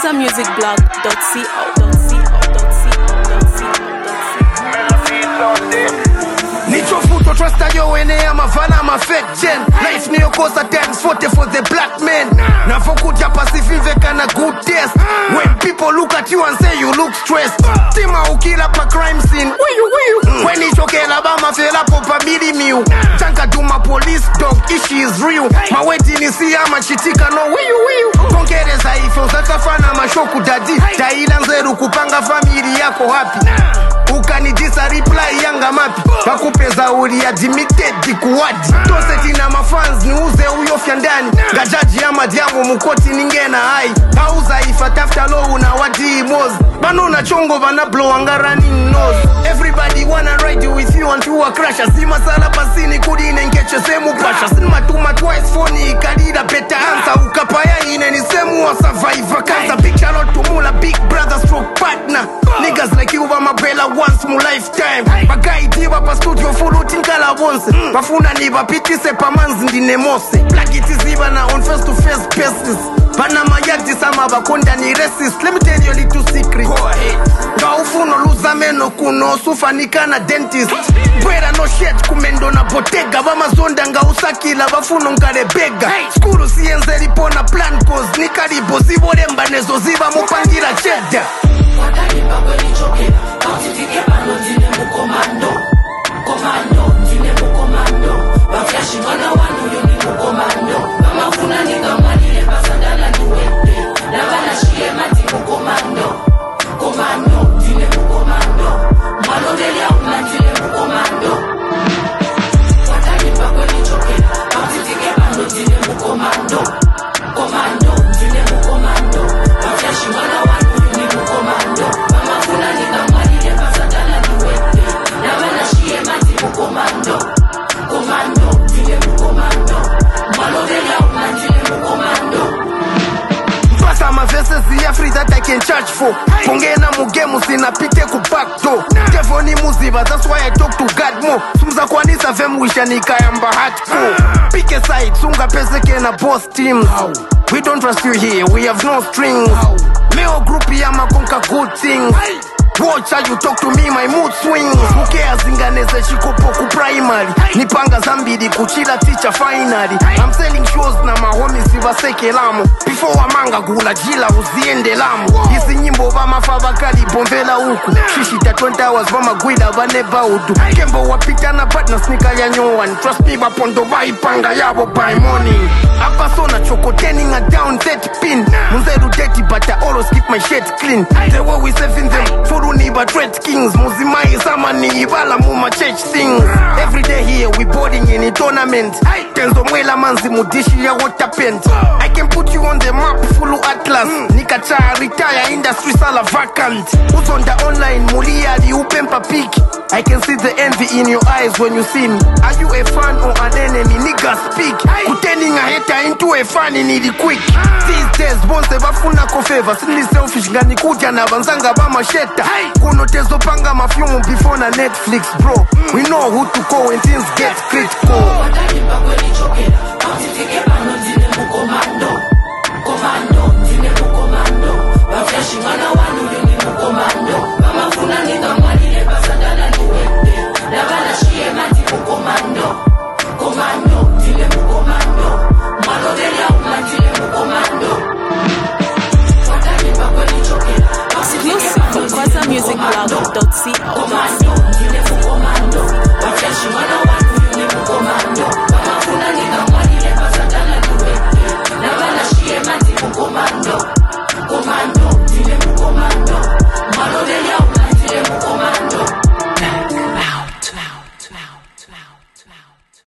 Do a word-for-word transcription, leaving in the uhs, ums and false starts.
kwaza music blog dot co. Nicho futo trust yo wene ya mavana ma fake gen. Life niyo kosa times forty for the black men. Na fokuja pasifive kana good taste. When people look at you and say you look stressed. Tima ukila pa crime scene. Wiyu wiyu. When nicho kela ba mafela popa mili miu. Chanka duma police dog ishi is real. Maweti ni siya machitika no wiyu wiyu. Kongereza ifo zakafana mashoku dadi. Taila nzeru kupanga family yako happy. Ukanijisa reply yanga mapi bakupeza uri ya admitted kuwadi tose tina mafans ni uze uyo fyandani gajaji ya madiamu mukoti ningena hai hauza ifatafta lo una wadi imozi banona chongo bana blow angarani nose. Everybody wanna ride with you until you crash. Sima sala pasini kudi nengeche semu pasha. Sima tuma twice phone ikalida better answer. Ukapaya ine ni semu wa survivor cancer. Big shout out to Mula, big brother stroke partner. Niggas like you my bella once mu lifetime. Bagai diba pa studio fulu tinkala once. Bafuna ni bapiti se pamanzi ndine mose. Black it is even on face to face basis. Bana mayakti sama bakonda ni racist. Let me tell you a little secret. Go ahead. Nga ufuno luza meno kuno sufanika na dentist. Bwera no shit kumendo na botega. Bama zonda nga usakila bafuno nkare bega. Skuru sienze ripona plan cause nikaribo zibore mbanezo ziba mupangira cheda. Wakalipa kweli chokela, kautitike pano zine mukomando. Komando, zine mukomando. Waflashi wana wanu yoni mukomando. Kama funa ni kamalile pasandana niwete. Na wana shie mati mukomando. Komando, zine mukomando. Mwano delia una zine mukomando. Wakalipa kweli chokela, kautitike pano zine mukomando. Komando, zine mukomando. Waflashi wana wanu yoni mukomando. Kama funa ni kamalile pasandana niwete. Na wana shie mati mukomando. Komando, zine mukomando. Mwano delia una zine mukomando. Pass my verses the free that I can charge for. Kongena mugemu sinapite ku back door. Devil ni muziba, that's why I talk to God more. Sumza kwanisa vem wisha nikayamba hardcore. Pick a side, sunga peseke na boss teams. We don't trust you here, we have no strings. Meo group ya makonka good things. Watch how you talk to me, my mood swings. Who cares inganeze shikopo ku primary. Nipanga zambidi kuchila teacher finally. I'm selling shows na mahomies sivaseke lamu. Before wamanga gula jila uziende lamu. Hizi nyimbo vama favakali bombela uku. Shishita twenty hours vama guida vaneba udu. Kembo wapita na partners nikaya nyowan. Trust me bapondo vaipanga yabo by morning. Apa sona choko turning a down that pin. Munzeru dirty but I always keep my shit clean. The way we saving them for Niba Dread Kings, Muzimai Samani, Ibala Muma church things. Every day here we boarding in a tournament. Tenzo mwela manzi mudishi ya water paint. I can put you on the map, full atlas. Nikacha retire, industry sala vacant. Who's on the online, Mulia di upempa peak. I can see the envy in your eyes when you see me. Are you a fan or an enemy? Nigga speak. Kuturning a hater into a fan in it quick. These days, bonse bafuna kofeva. Sini selfish gani kuja na banzanga ba masheta. Kuno tezo panga mafyumu before na Netflix bro. We know who to call when things get critical. Wakalipa kweli chokela, kautitike pano zine mukomando. Komando, zine mukomando. Waflashi wana wanu yoni mukomando. Kama funa ni kamalile pasandana niwete. Na wana shie mati mukomando. Komando, zine mukomando. Mwano delia una zine mukomando. Wakalipa kweli chokela, Exclusive from kwaza music blog dot co. Komando, zine mukomando. Waflashi wana wanu yoni mukomando. Kama funa ni kamalile pasandana niwete. Na wana shie mati mukomando. Komando, zine mukomando. Mwano delia una zine mukomando.